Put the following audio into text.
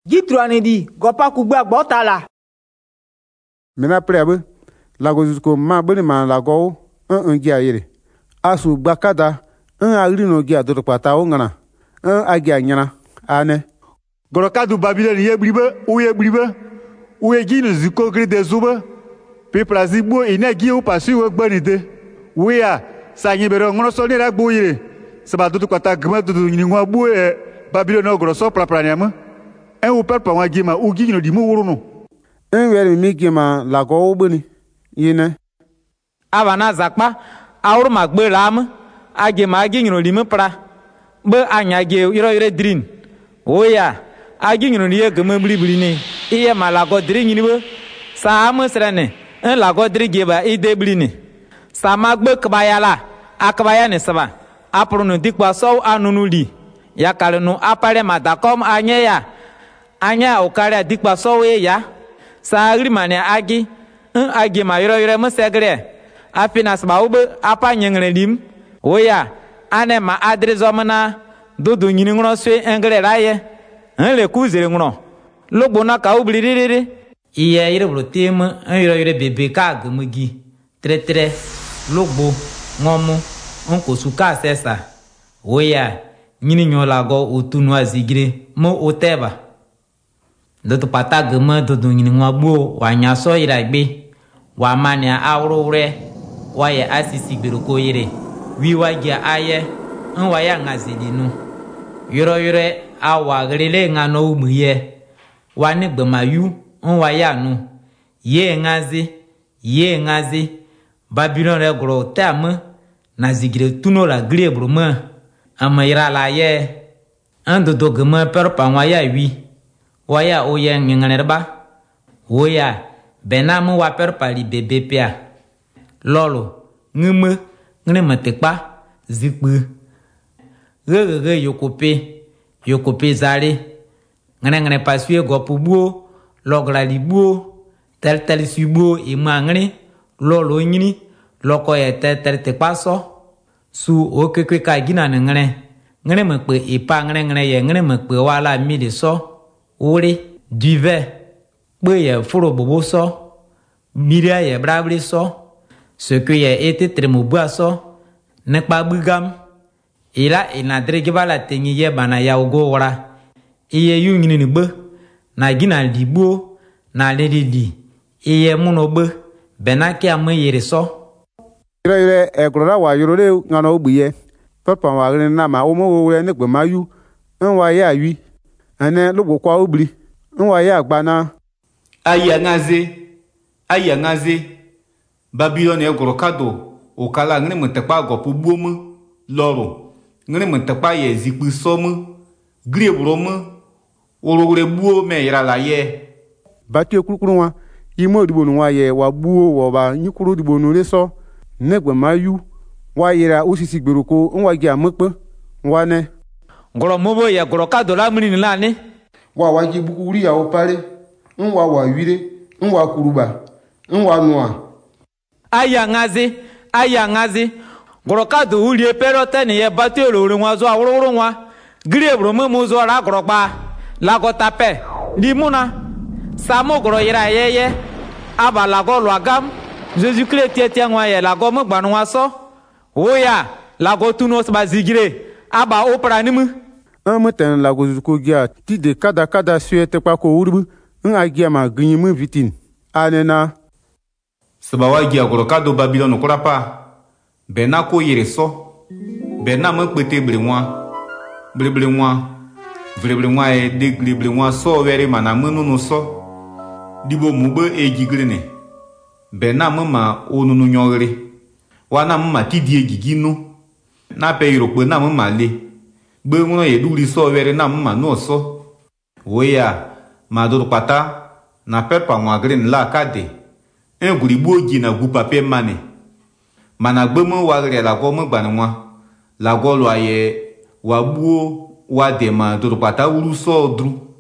Gitruani di gopa kugba gbotala. Mena prebe lago zuko ma bani ma lago un gia yere. Asu bakada un agrino gia do pata o ngana. Un agia nyana ane. Gorokadu Babylone ye bribe. Uye gino zuko gride zuba. Pe plazibo ina gi o pasu wo gbanide. Uya sanyi bero ngono so ni ra gbo yere. Seba do kwata gma do ni ngwa bu Babylone ogro so plapraniam. En ou per pa wangi ma u gi no di mo woro no. En were mi gi ma lago o bani yene. Avana zakpa awur magbe lam age magi ngino limi pra be anya ge yiro drin oya agi ngino ye geme blibli ni iye malago drin ni be sa amusrene en lago drige ba ide blini sa magbe kbayala akbaya ne saba aprunu dikwa so anunu li yakalenu apare madakom anya okare dikwa so ya sa agrimane agi agi ma yiro musegre afinas ba ube apa nyengre lim oya ane ma adrezomna dudu nyini ngro swe engre raye le kuzere ngro logbo na ka ubririri iye ire brutim yire bebe ka gmugi tretre logbo ngomu onko suka sesa oya nyini nyola go utunu azigire mo oteba dudu pata gma dudu nyini ngwagbo wanya so iragbe wa mania awrure waye asisi gberuko yire wiwa gia aye nwaya ngazilinu yoro awa grele ngano umuye wani gbemayu nwaya nu ye ngazi Babylon regro tam na zigire tuno la glebruma amayra la ye ando dogma per pa waya wi waya oye ngangerba woya benamu wa per pali bebe pia lolo ngume ngene matekpa zikpu gege yokope zare ngene pasue gopubuo logra libuo tel subuo imangre lolo nyini loko ye tel tekpaso su okekwe ka gina ngene mekpe ipa ngene ye ngene mekpe wala mili so ore duve pe ye furo bobo so miria ye brabli so ce qui a été très moubasso n'est pas bugam ila ina drege la tengi ye bana ya ugo wara iye yungini ni be na gina libuo na lelili iye muno be benaki amu yere so ire egrora wa yorore ngano obuye papa wa rin na ma o mo we ni gbe mayu nwa ya wi ane lugbo kwa obli nwa ya agbana aya ngaze Babylone egorokado okala ngene mtekpa gopu buomu loro ngene mtekpa ye zikpu somu griebromu orogre buo me ira la ye bati okurukuru wa imo dibo nu wa ye wa buo wo ba nyikuru dibo nu leso negbe mayu wa yira osisi gberuko nwa gi amekpe wa ne ngoro mobo ye gorokado la mri ni lani wa ji buku ri ya opare nwa wa wire nwa kuruba nwa nua aya ngazi gorokado ulie perote ni ye bati olori nwa zo awuru nwa griebro mu zo ra goropa la gotape limuna samo goro yira yeye aba la go lo agam Jésus Christ tie nwa ye la go mo gbanu nwa so oya la go tuno ba zigire aba opra nimu ameten la go zuko gia ti de kada suete pa ko urbu agia ma ginyimu vitin anena Sabawa gia gorokado Babylone korapa benako yere so bena mo pete bleble nwa e degle nwa so were mana munu no so dibo mugbe egigrene bena mo ma onunu nyogre wana mo ma tidi egiginu na pe europe na mo ma le gbe nwo ye duri so were na mo ma no so oya ma do pata na pepa nwa green la kade en guribo gi na gu pape mane mana gbemo wa gre la go mo gbanwa la go lo aye wa buo wa de ma do pata uru so dru